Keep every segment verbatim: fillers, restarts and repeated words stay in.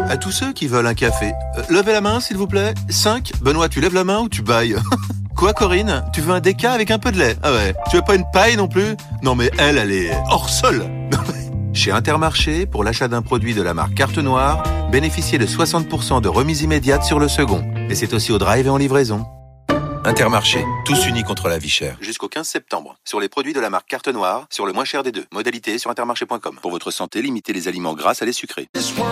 À tous ceux qui veulent un café, euh, levez la main s'il vous plaît. cinq. Benoît, tu lèves la main ou tu bailles? Quoi Corinne? Tu veux un déca avec un peu de lait? Ah ouais. Tu veux pas une paille non plus? Non mais elle, elle est hors sol. Chez Intermarché, pour l'achat d'un produit de la marque Carte Noire, bénéficiez de soixante pour cent de remise immédiate sur le second. Et c'est aussi au drive et en livraison. Intermarché, tous unis contre la vie chère. Jusqu'au quinze septembre. Sur les produits de la marque Carte Noire, sur le moins cher des deux. Modalité sur intermarché point com. Pour votre santé, limitez les aliments gras à les sucrés.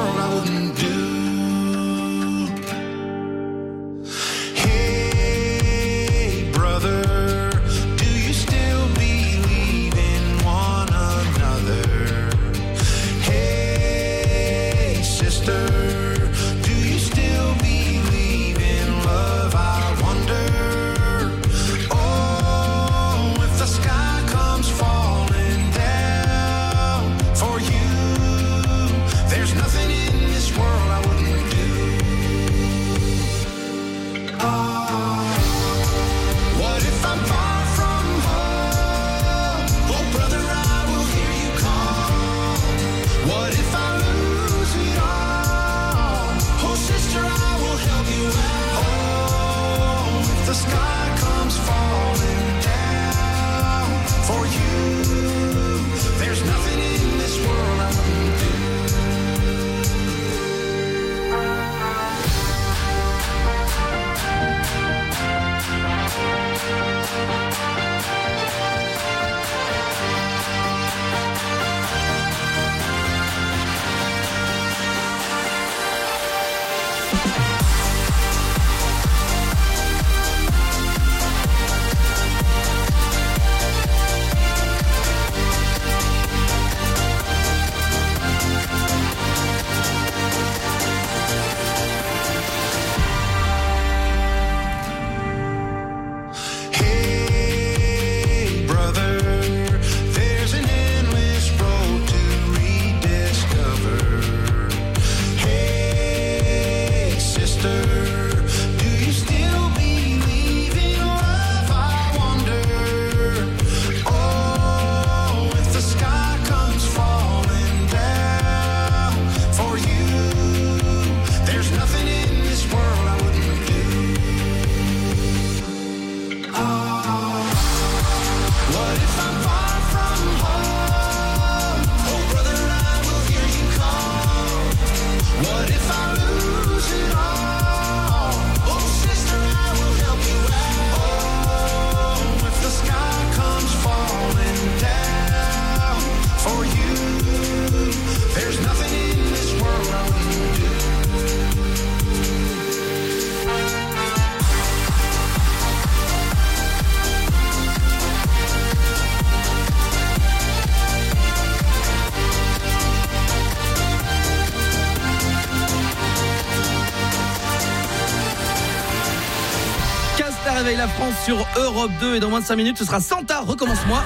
Réveille la France sur Europe deux et dans moins de cinq minutes ce sera Santa, recommence-moi.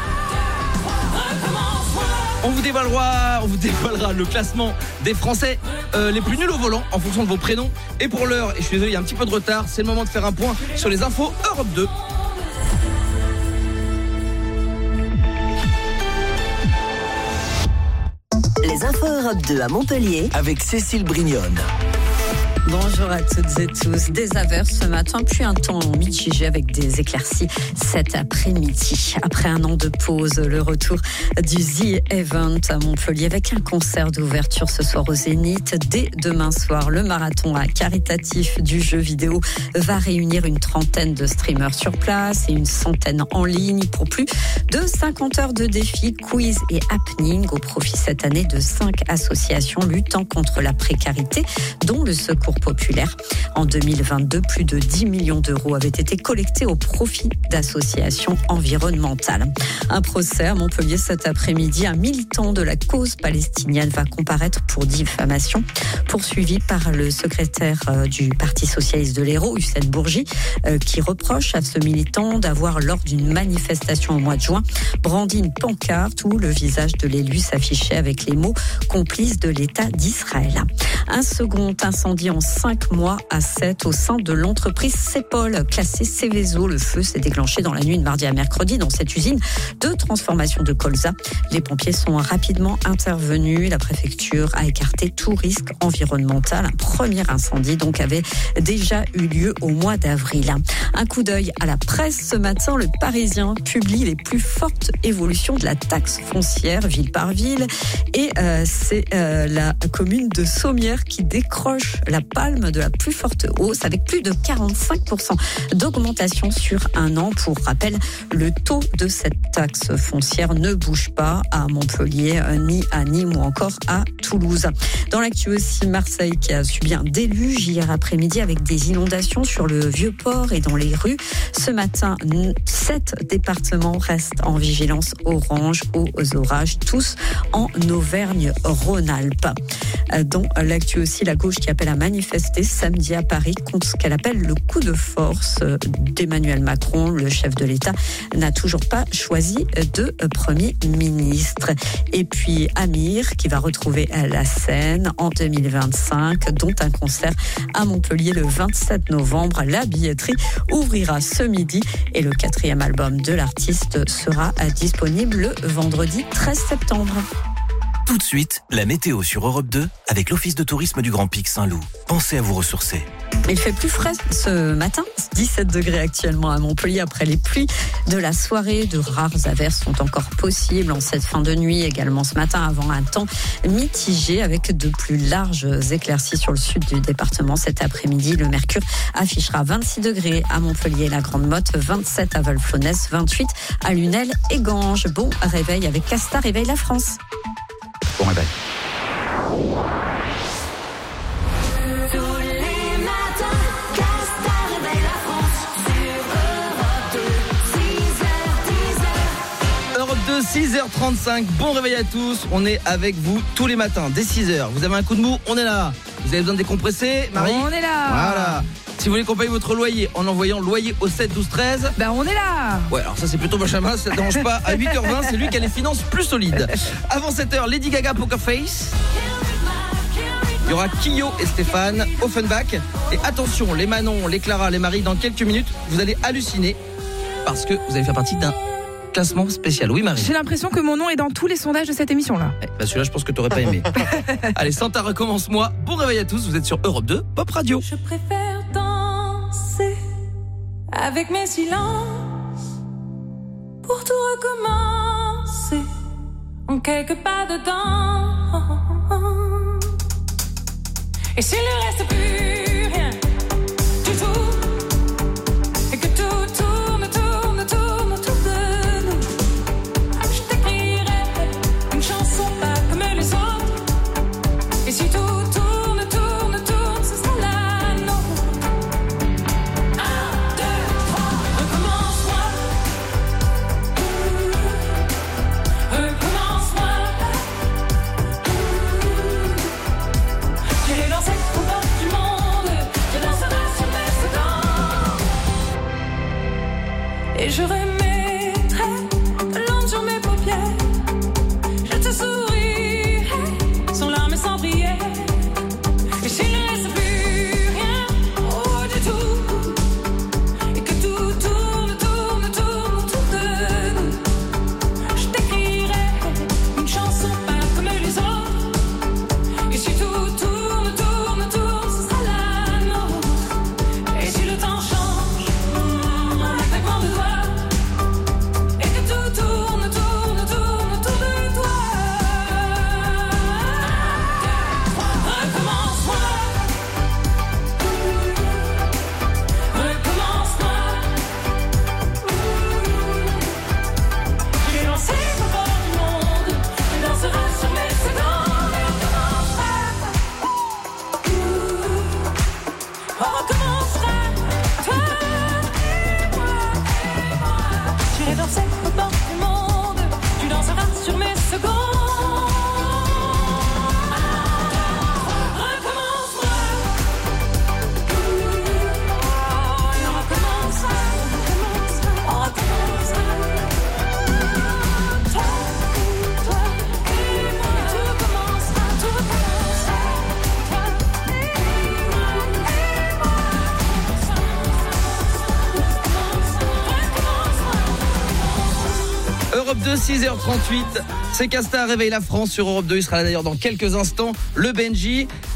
On vous dévoilera, on vous dévoilera le classement des Français euh, les plus nuls au volant en fonction de vos prénoms. Et pour l'heure, et je suis désolé, il y a un petit peu de retard, c'est le moment de faire un point sur les infos Europe deux. Les infos Europe deux à Montpellier avec Cécile Brignone. Bonjour à toutes et tous. Des averses ce matin, puis un temps mitigé avec des éclaircies cet après-midi. Après un an de pause, le retour du The Event à Montpellier avec un concert d'ouverture ce soir au Zénith. Dès demain soir, le marathon caritatif du jeu vidéo va réunir une trentaine de streamers sur place et une centaine en ligne pour plus de cinquante heures de défis, quiz et happening au profit cette année de cinq associations luttant contre la précarité, dont le Secours populaire. En deux mille vingt-deux, plus de dix millions d'euros avaient été collectés au profit d'associations environnementales. Un procès à Montpellier cet après-midi. Un militant de la cause palestinienne va comparaître pour diffamation, poursuivi par le secrétaire du Parti socialiste de l'Hérault, Hussein Bourgi, qui reproche à ce militant d'avoir, lors d'une manifestation au mois de juin, brandi une pancarte où le visage de l'élu s'affichait avec les mots « complice de l'État d'Israël ». Un second incendie en cinq mois à sept au sein de l'entreprise Cepol, classée Céveso. Le feu s'est déclenché dans la nuit de mardi à mercredi dans cette usine de transformation de colza. Les pompiers sont rapidement intervenus. La préfecture a écarté tout risque environnemental. Un premier incendie donc avait déjà eu lieu au mois d'avril. Un coup d'œil à la presse ce matin. Le Parisien publie les plus fortes évolutions de la taxe foncière ville par ville. Et euh, c'est euh, la commune de Sommières qui décroche la palme de la plus forte hausse avec plus de quarante-cinq pour cent d'augmentation sur un an. Pour rappel, le taux de cette taxe foncière ne bouge pas à Montpellier, ni à Nîmes ou encore à Toulouse. Dans l'actu aussi, Marseille qui a subi un déluge hier après-midi avec des inondations sur le Vieux-Port et dans les rues. Ce matin, sept départements restent en vigilance orange aux orages, tous en Auvergne-Rhône-Alpes. Dans l'actu aussi, la gauche qui appelle à manifester samedi à Paris contre ce qu'elle appelle le coup de force d'Emmanuel Macron. Le chef de l'État n'a toujours pas choisi de Premier ministre. Et puis Amir qui va retrouver la scène en deux mille vingt-cinq, dont un concert à Montpellier le vingt-sept novembre. La billetterie ouvrira ce midi et le quatrième album de l'artiste sera disponible le vendredi treize septembre. Tout de suite, la météo sur Europe deux avec l'Office de tourisme du Grand Pic Saint-Loup. Pensez à vous ressourcer. Il fait plus frais ce matin, dix-sept degrés actuellement à Montpellier après les pluies de la soirée. De rares averses sont encore possibles en cette fin de nuit, également ce matin avant un temps mitigé avec de plus larges éclaircies sur le sud du département. Cet après-midi, le mercure affichera vingt-six degrés à Montpellier et la Grande Motte, vingt-sept à Valflonès, vingt-huit à Lunel et Ganges. Bon réveil avec Casta Réveille la France. Bon réveil. six heures trente-cinq, bon réveil à tous. On est avec vous tous les matins dès six heures. Vous avez un coup de mou, on est là. Vous avez besoin de décompresser, Marie? On est là. Voilà. Si vous voulez qu'on paye votre loyer en envoyant loyer au sept douze treize, ben on est là. Ouais, alors ça c'est plutôt Benjamin, ça ne dérange pas. À huit heures vingt, c'est lui qui a les finances plus solides. Avant sept heures, Lady Gaga Poker Face. Il y aura Kyo et Stéphane, Offenbach. Et attention, les Manon, les Clara, les Marie, dans quelques minutes, vous allez halluciner parce que vous allez faire partie d'un classement spécial. Oui, Marie. J'ai l'impression que mon nom est dans tous les sondages de cette émission-là. Eh, bah celui-là, je pense que t'aurais pas aimé. Allez, Santa recommence-moi. Bon réveil à tous, vous êtes sur Europe deux, Pop Radio. Je préfère danser avec mes silences pour tout recommencer en quelques pas dedans. Et s'il ne reste plus rien du tout et que tout tourne, tourne, tourne autour de nous, je t'écrirai une chanson pas comme les autres. Et si tout tourne, tourne, tourne, ce sera la nôtre. Un, deux, trois, recommence-moi. Recommence-moi. J'irai danser au bord du monde. Je danserai sur mes secondes. Europe deux, six heures trente-huit. C'est Casta réveille la France sur Europe deux. Il sera là d'ailleurs dans quelques instants. Le Benji.